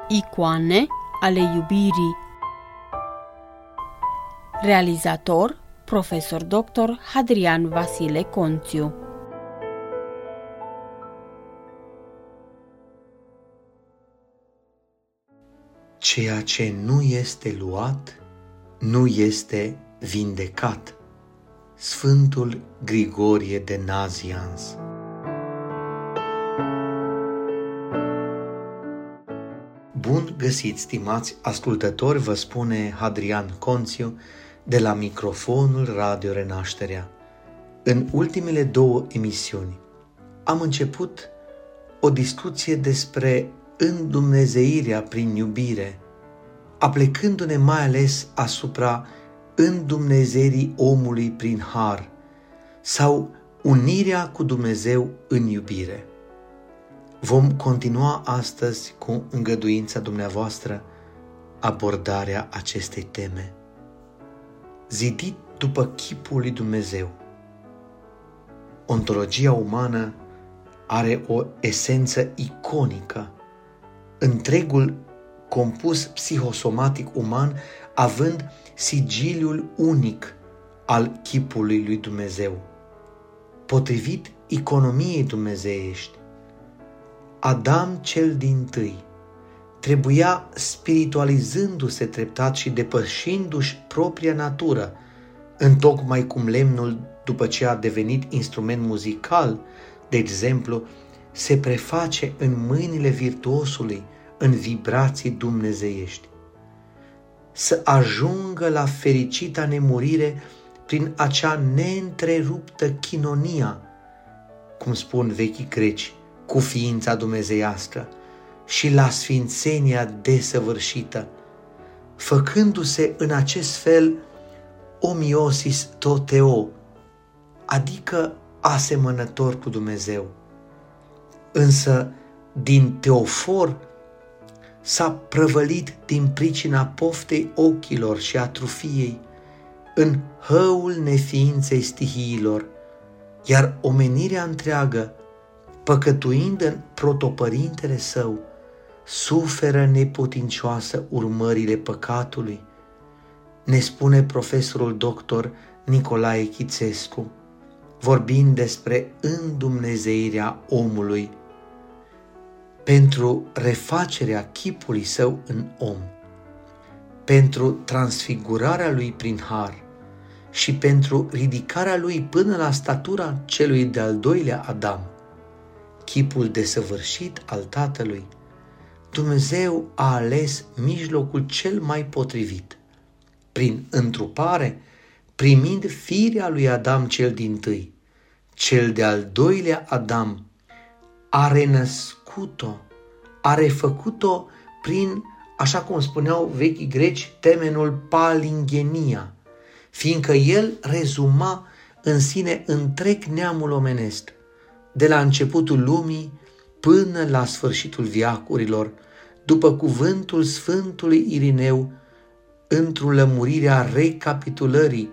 Icoane ale iubirii. Realizator, profesor dr. Hadrian Vasile Conțiu. Ceea ce nu este luat, nu este vindecat. Sfântul Grigorie de Nazianz. Bun găsit, stimați ascultători, vă spune Hadrian Conțiu de la microfonul Radio Renașterea. În ultimele 2 emisiuni am început o discuție despre îndumnezeirea prin iubire, aplecându-ne mai ales asupra îndumnezeirii omului prin har sau unirea cu Dumnezeu în iubire. Vom continua astăzi, cu îngăduința dumneavoastră, abordarea acestei teme. Zidit după chipul lui Dumnezeu. Ontologia umană are o esență iconică, întregul compus psihosomatic uman având sigiliul unic al chipului lui Dumnezeu. Potrivit economiei dumnezeiești, Adam cel dintâi trebuia, spiritualizându-se treptat și depășindu-și propria natură, întocmai cum lemnul, după ce a devenit instrument muzical, de exemplu, se preface în mâinile virtuosului în vibrații dumnezeiești, să ajungă la fericita nemurire prin acea neîntreruptă chinonia, cum spun vechii greci, cu ființa dumnezeiască, și la sfințenia desăvârșită, făcându-se în acest fel omiosis toteo, adică asemănător cu Dumnezeu. Însă din Teofor s-a prăvălit din pricina poftei ochilor și atrofiei în hăul neființei stihiilor, iar omenirea întreagă, păcătuind în protopărintele său, suferă neputincioasă urmările păcatului, ne spune profesorul doctor Nicolae Chițescu, vorbind despre îndumnezeirea omului pentru refacerea chipului său în om, pentru transfigurarea lui prin har și pentru ridicarea lui până la statura celui de-al doilea Adam, chipul desăvârșit al Tatălui. Dumnezeu a ales mijlocul cel mai potrivit, prin întrupare, primind firea lui Adam cel dintâi. Cel de-al doilea Adam a renăscut-o, a refăcut-o prin, așa cum spuneau vechii greci, termenul palingenia, fiindcă el rezuma în sine întreg neamul omenesc, de la începutul lumii până la sfârșitul veacurilor, după cuvântul Sfântului Irineu, într-o lămurire a recapitulării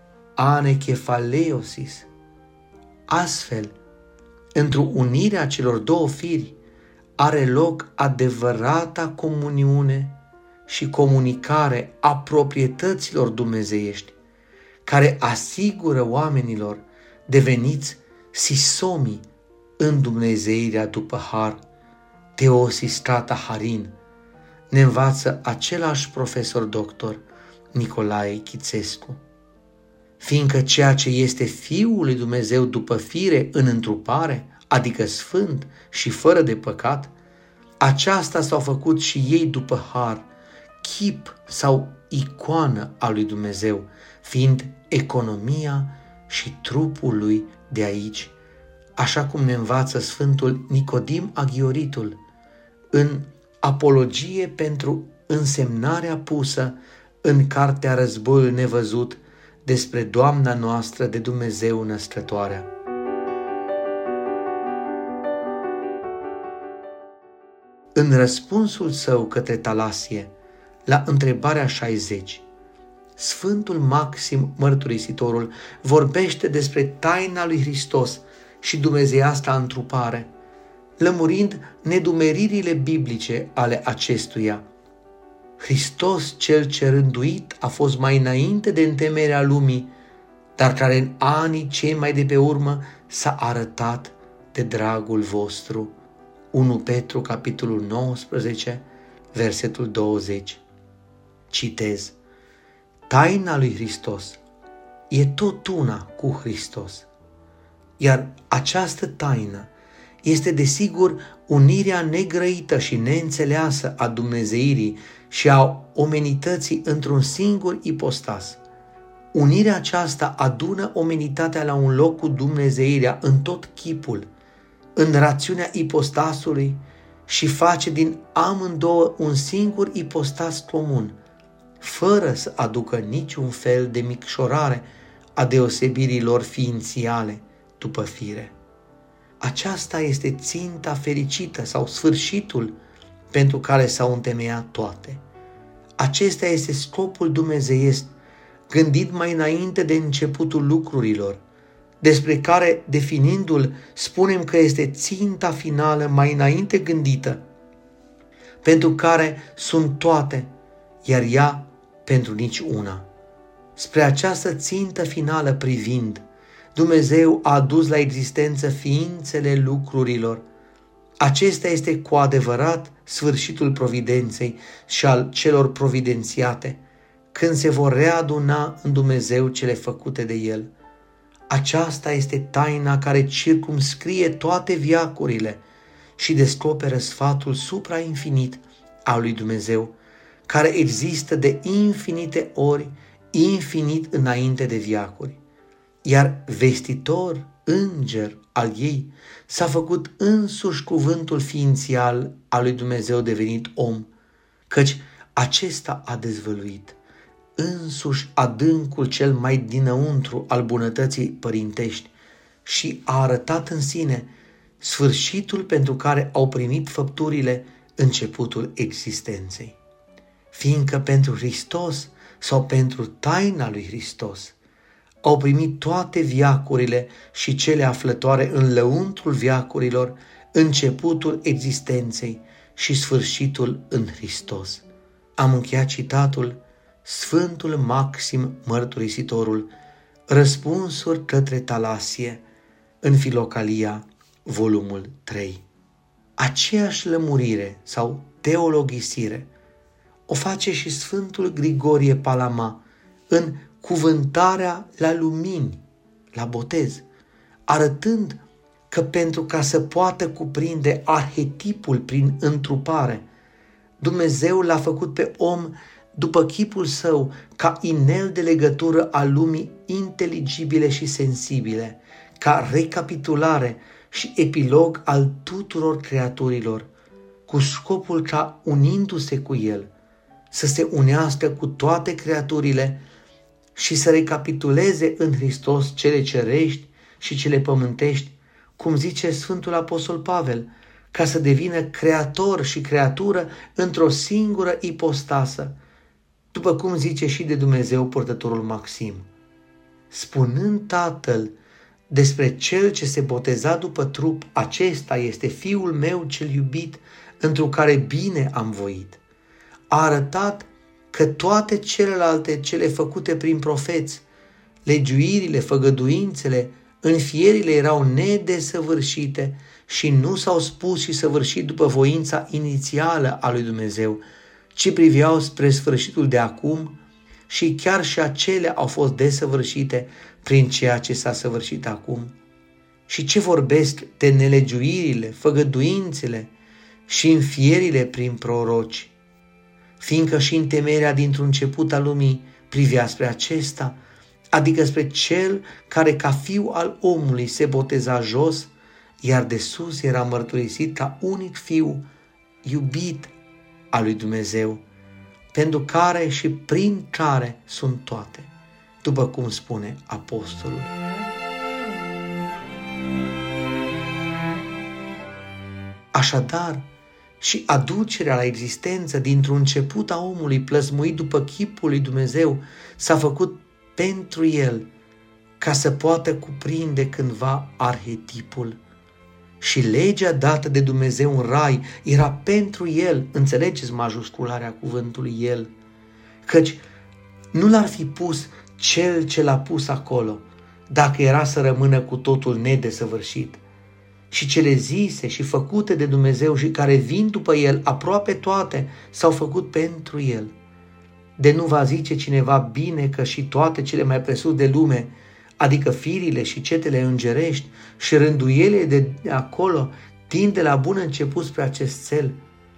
anechefaleosis. Astfel, într-o unire a celor 2 firi, are loc adevărata comuniune și comunicare a proprietăților dumnezeiești, care asigură oamenilor deveniți sisomii în dumnezeirea după har, Teosistata Harin, ne învață același profesor doctor Nicolae Chițescu. Fiindcă ceea ce este Fiul lui Dumnezeu după fire în întrupare, adică sfânt și fără de păcat, aceasta s-au făcut și ei după har, chip sau icoană a lui Dumnezeu, fiind economia și trupul lui de aici, așa cum ne învață Sfântul Nicodim Aghioritul în Apologie pentru însemnarea pusă în cartea Războiul Nevăzut despre Doamna noastră de Dumnezeu Născătoarea. În răspunsul său către Talasie, la întrebarea 60, Sfântul Maxim Mărturisitorul vorbește despre taina lui Hristos și dumnezeiasca întrupare, lămurind nedumeririle biblice ale acestuia. Hristos cel ce rânduit a fost mai înainte de întemeierea lumii, dar care în anii cei mai de pe urmă s-a arătat de dragul vostru. 1 Petru, capitolul 19, versetul 20. Citez: taina lui Hristos e tot una cu Hristos, iar această taină este desigur unirea negrăită și neînțeleasă a dumnezeirii și a omenității într-un singur ipostas. Unirea aceasta adună omenitatea la un loc cu dumnezeirea în tot chipul, în rațiunea ipostasului și face din amândouă un singur ipostas comun, fără să aducă niciun fel de micșorare a deosebirii lor ființiale după fire. Aceasta este ținta fericită sau sfârșitul pentru care s-au întemeiat toate. Acesta este scopul dumnezeiesc, gândit mai înainte de începutul lucrurilor, despre care, definindu-l, spunem că este ținta finală mai înainte gândită, pentru care sunt toate, iar ea pentru nici una. Spre această țintă finală privind, Dumnezeu a adus la existență ființele lucrurilor. Acesta este cu adevărat sfârșitul providenței și al celor providențiate, când se vor readuna în Dumnezeu cele făcute de El. Aceasta este taina care circumscrie toate veacurile și descoperă sfatul suprainfinit al lui Dumnezeu, care există de infinite ori, infinit înainte de veacuri. Iar vestitor, înger al ei, s-a făcut însuși cuvântul ființial al lui Dumnezeu devenit om, căci acesta a dezvăluit însuși adâncul cel mai dinăuntru al bunătății părintești și a arătat în sine sfârșitul pentru care au primit făpturile începutul existenței. Fiindcă pentru Hristos sau pentru taina lui Hristos au primit toate veacurile și cele aflătoare în lăuntrul veacurilor, începutul existenței și sfârșitul în Hristos. Am încheiat citatul Sfântul Maxim Mărturisitorul, Răspunsuri către Talasie, în Filocalia, volumul 3. Aceeași lămurire sau teologisire o face și Sfântul Grigorie Palama în Cuvântarea la lumini, la botez, arătând că pentru ca să poată cuprinde arhetipul prin întrupare, Dumnezeu l-a făcut pe om după chipul său ca inel de legătură a lumii inteligibile și sensibile, ca recapitulare și epilog al tuturor creaturilor, cu scopul ca, unindu-se cu el, să se unească cu toate creaturile și să recapituleze în Hristos cele cerești și cele pământești, cum zice Sfântul Apostol Pavel, ca să devină creator și creatură într-o singură ipostasă, după cum zice și de Dumnezeu purtătorul Maxim. Spunând Tatăl despre cel ce se boteza după trup, acesta este Fiul meu cel iubit, întru care bine am voit. A arătat că toate celelalte cele făcute prin profeți, legiuirile, făgăduințele, înfierile erau nedesăvârșite și nu s-au spus și săvârșit după voința inițială a lui Dumnezeu, ci priveau spre sfârșitul de acum și chiar și acelea au fost desăvârșite prin ceea ce s-a săvârșit acum. Și ce vorbesc de nelegiuirile, făgăduințele și înfierile prin proroci? Fiindcă și întemeierea dintr-un început al lumii privea spre acesta, adică spre cel care ca fiu al omului se boteza jos, iar de sus era mărturisit ca unic fiu iubit al lui Dumnezeu, pentru care și prin care sunt toate, după cum spune apostolul. Așadar, și aducerea la existență dintr-un început a omului plăsmuit după chipul lui Dumnezeu s-a făcut pentru el, ca să poată cuprinde cândva arhetipul. și legea dată de Dumnezeu în rai era pentru el, înțelegeți majuscularea cuvântului el, căci nu l-ar fi pus cel ce l-a pus acolo, dacă era să rămână cu totul nedesăvârșit. Și cele zise și făcute de Dumnezeu și care vin după el, aproape toate, s-au făcut pentru el. De nu va zice cineva bine că și toate cele mai presus de lume, adică firile și cetele îngerești și rânduielile de acolo, tind de la bun început spre acest cel.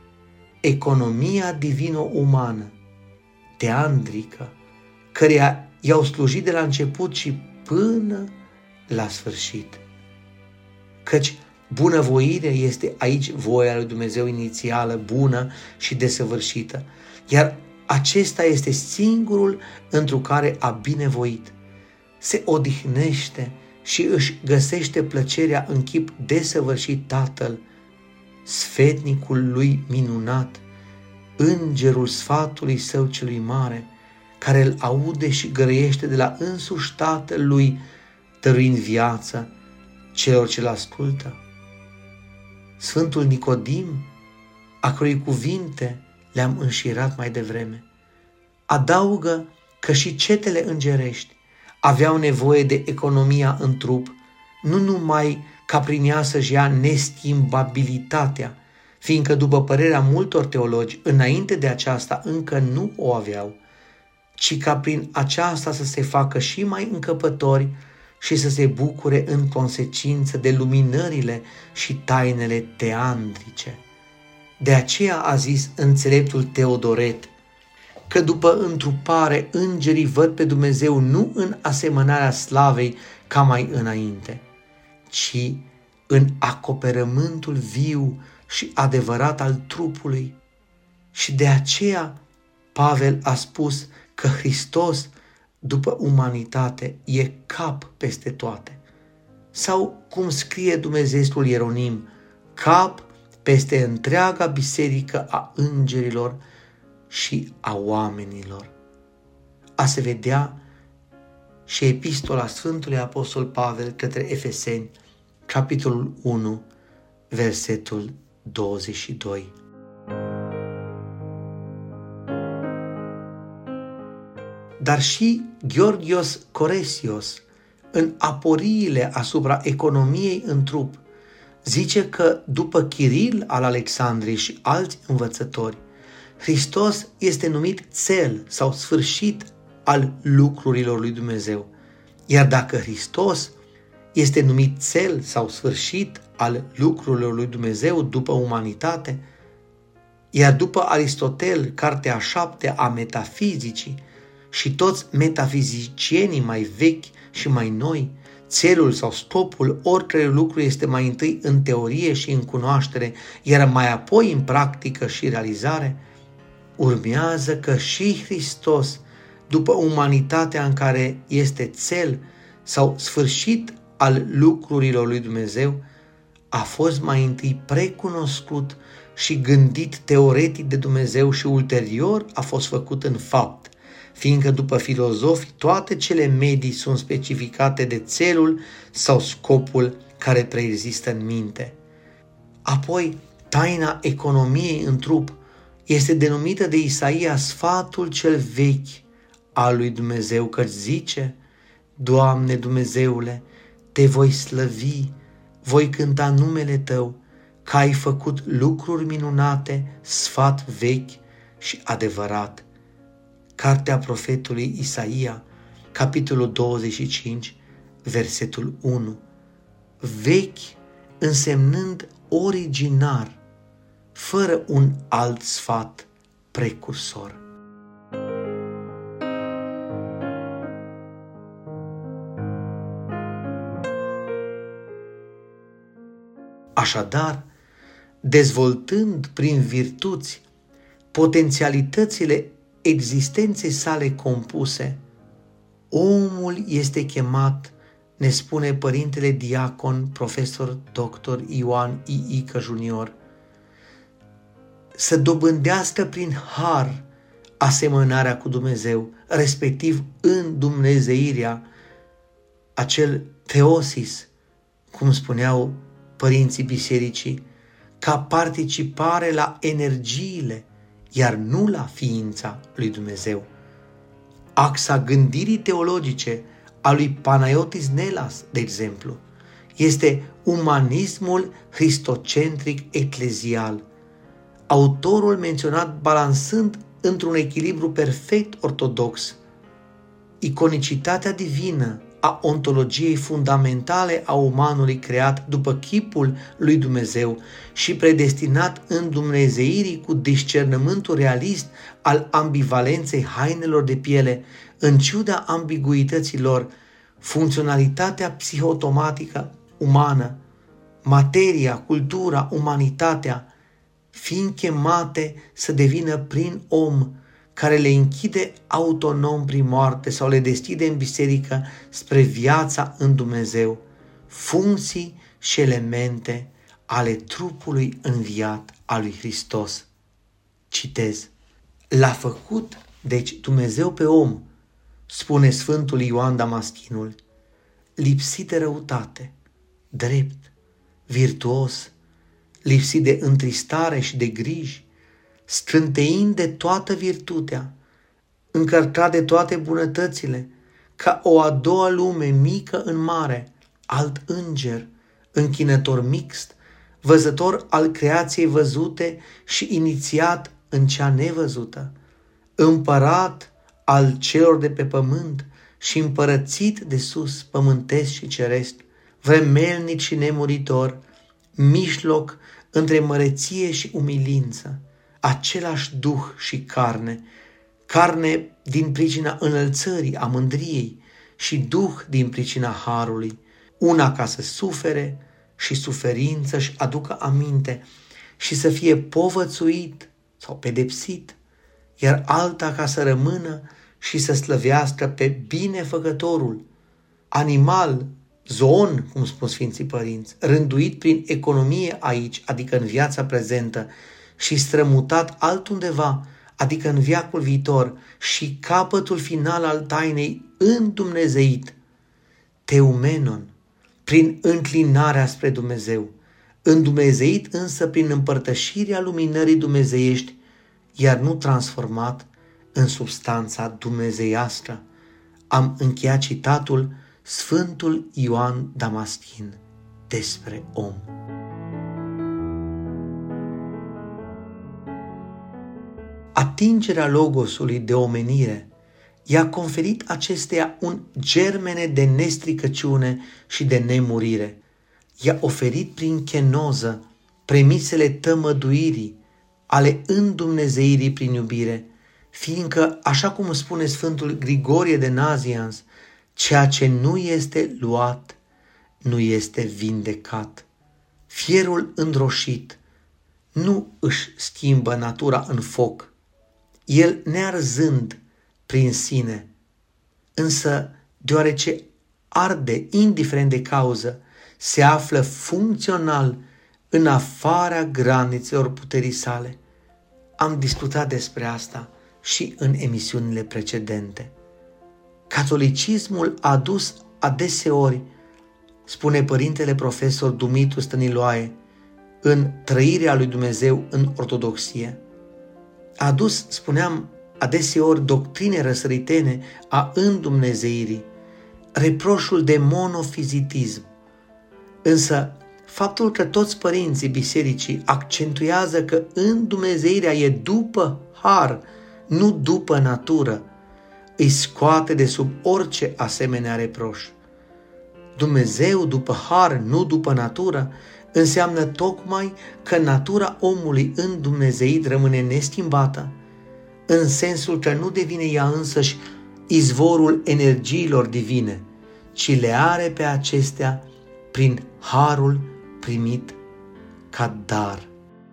Economia divino-umană, teandrică, căreia i-au slujit de la început și până la sfârșit. Căci bunăvoirea este aici voia lui Dumnezeu inițială, bună și desăvârșită, iar acesta este singurul întru care a binevoit. Se odihnește și își găsește plăcerea în chip desăvârșit Tatăl, sfetnicul lui minunat, îngerul sfatului său celui mare, care îl aude și gărăiește de la însuși Tatăl lui, dăruind viață celor ce-l ascultă. Sfântul Nicodim, a cărui cuvinte le-am înșirat mai devreme, adaugă că și cetele îngerești aveau nevoie de economia în trup, nu numai ca prin ea să-și ia neschimbabilitatea, fiindcă, după părerea multor teologi, înainte de aceasta încă nu o aveau, ci ca prin aceasta să se facă și mai încăpători și să se bucure în consecință de luminările și tainele teandrice. De aceea a zis înțeleptul Teodoret că după întrupare îngerii văd pe Dumnezeu nu în asemănarea slavei ca mai înainte, ci în acoperământul viu și adevărat al trupului. Și de aceea Pavel a spus că Hristos, după umanitate, e cap peste toate. Sau, cum scrie Dumnezeul Ieronim, cap peste întreaga biserică a îngerilor și a oamenilor. A se vedea și epistola Sfântului Apostol Pavel către Efeseni, capitolul 1, versetul 22. Dar și Georgios Coresios, în aporiile asupra economiei în trup, zice că după Chiril al Alexandriei și alți învățători, Hristos este numit țel sau sfârșit al lucrurilor lui Dumnezeu. Iar dacă Hristos este numit țel sau sfârșit al lucrurilor lui Dumnezeu după umanitate, iar după Aristotel, cartea a 7 a metafizicii, și toți metafizicienii mai vechi și mai noi, țelul sau scopul oricărui lucru este mai întâi în teorie și în cunoaștere, iar mai apoi în practică și realizare, urmează că și Hristos, după umanitatea în care este țel sau sfârșit al lucrurilor lui Dumnezeu, a fost mai întâi precunoscut și gândit teoretic de Dumnezeu și ulterior a fost făcut în fapt, fiindcă după filozofi toate cele medii sunt specificate de țelul sau scopul care preexistă în minte. Apoi, taina economiei în trup este denumită de Isaia sfatul cel vechi al lui Dumnezeu, căci zice: Doamne Dumnezeule, te voi slăvi, voi cânta numele Tău, că ai făcut lucruri minunate, sfat vechi și adevărat. Cartea profetului Isaia, capitolul 25, versetul 1. Vechi însemnând originar, fără un alt sfat precursor. Așadar, dezvoltând prin virtuți potențialitățile existenței sale compuse, omul este chemat, ne spune părintele diacon, profesor dr. Ioan Iică Junior, să dobândească prin har asemănarea cu Dumnezeu, respectiv în dumnezeirea, acel theosis, cum spuneau părinții bisericii ca participare la energiile, iar nu la ființa lui Dumnezeu. Axa gândirii teologice a lui Panayotis Nelas, de exemplu, este umanismul cristocentric eclezial, autorul menționat balansând într-un echilibru perfect ortodox iconicitatea divină a ontologiei fundamentale a umanului creat după chipul lui Dumnezeu și predestinat în dumnezeirii cu discernământul realist al ambivalenței hainelor de piele, în ciuda ambiguităților, funcționalitatea psihotomatică umană, materia, cultura, umanitatea, fiind chemate să devină prin om care le închide autonom prin moarte sau le deschide în biserică spre viața în Dumnezeu, funcții și elemente ale trupului înviat al lui Hristos. Citez: l-a făcut, deci, Dumnezeu pe om, spune Sfântul Ioan Damaschinul, lipsit de răutate, drept, virtuos, lipsit de întristare și de griji, scânteind de toată virtutea, încărcat de toate bunătățile, ca o a doua lume mică în mare, alt înger, închinător mixt, văzător al creației văzute și inițiat în cea nevăzută, împărat al celor de pe pământ și împărățit de sus, pământesc și ceresc, vremelnic și nemuritor, mijloc între măreție și umilință, același duh și carne, carne din pricina înălțării, a mândriei și duh din pricina harului, una ca să sufere și suferință și aducă aminte și să fie povățuit sau pedepsit, iar alta ca să rămână și să slăvească pe binefăcătorul, animal, zoon, cum spun Sfinții Părinți, rânduit prin economie aici, adică în viața prezentă, și strămutat altundeva, adică în veacul viitor, și capătul final al tainei îndumnezeit, teumenon, prin înclinarea spre Dumnezeu, îndumnezeit însă prin împărtășirea luminării dumnezeiești, iar nu transformat în substanța dumnezeiască. Am încheiat citatul Sfântul Ioan Damaschin despre om. Atingerea logosului de omenire i-a conferit acesteia un germene de nestricăciune și de nemurire. I-a oferit prin chenoză premisele tămăduirii, ale îndumnezeirii prin iubire, fiindcă, așa cum spune Sfântul Grigorie de Nazianz, ceea ce nu este luat, nu este vindecat. Fierul îndroșit nu își schimbă natura în foc, el nearzând prin sine, însă deoarece arde indiferent de cauză, se află funcțional în afara granițelor puterii sale. Am discutat despre asta și în emisiunile precedente. Catolicismul a adus adeseori, spune părintele profesor Dumitru Stăniloae, în trăirea lui Dumnezeu în ortodoxie. A adus, spuneam, adeseori doctrine răsăritene a îndumnezeirii, reproșul de monofizitism. Însă, faptul că toți părinții bisericii accentuează că îndumnezeirea e după har, nu după natură, îi scoate de sub orice asemenea reproș. Dumnezeu după har, nu după natură, înseamnă tocmai că natura omului îndumnezeit rămâne neschimbată, în sensul că nu devine ea însăși izvorul energiilor divine, ci le are pe acestea prin harul primit ca dar.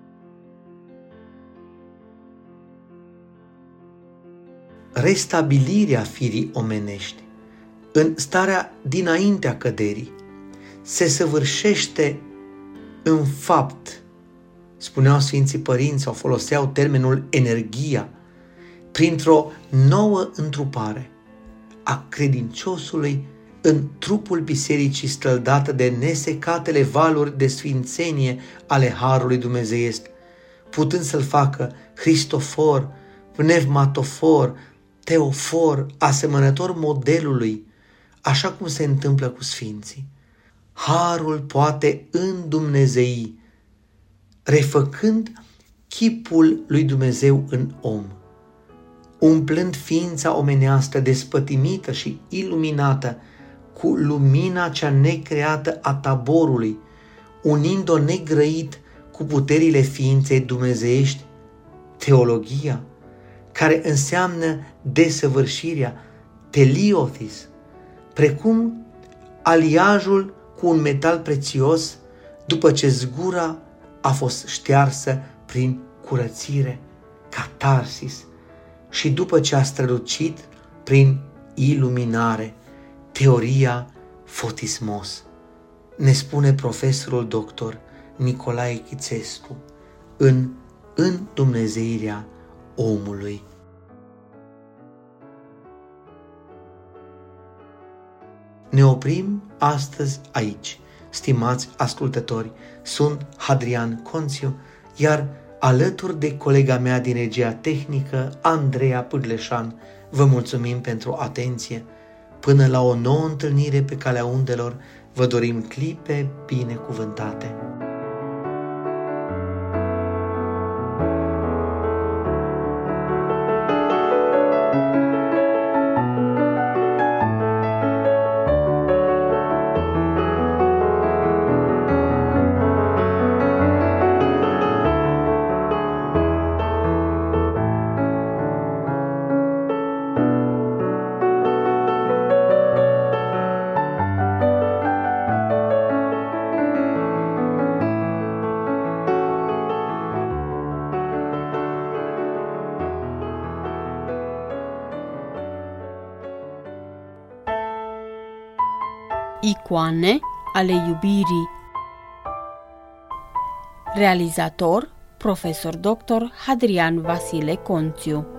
Restabilirea firii omenești în starea dinaintea căderii se săvârșește în fapt, spuneau Sfinții Părinți sau foloseau termenul energia, printr-o nouă întrupare a credinciosului în trupul bisericii străldată de nesecatele valuri de sfințenie ale Harului Dumnezeiesc, putând să-l facă Hristofor, pneumatofor, teofor, asemănător modelului, așa cum se întâmplă cu sfinții. Harul poate îndumnezei, refăcând chipul lui Dumnezeu în om, umplând ființa omenească despătimită și iluminată cu lumina cea necreată a taborului, unind-o negrăit cu puterile ființei dumnezeiești, teologia, care înseamnă desăvârșirea, teliothis, precum aliajul cu un metal prețios după ce zgura a fost ștearsă prin curățire, catarsis, și după ce a strălucit prin iluminare, teoria fotismos, ne spune profesorul doctor Nicolae Chițescu în Îndumnezeirea omului. Ne oprim astăzi aici, stimați ascultători. Sunt Hadrian Conțiu, iar alături de colega mea din regia tehnică, Andreea Pârleșan, vă mulțumim pentru atenție. Până la o nouă întâlnire pe calea undelor, vă dorim clipe binecuvântate. Icoane ale iubirii. Realizator, profesor dr. Hadrian Vasile Conțiu.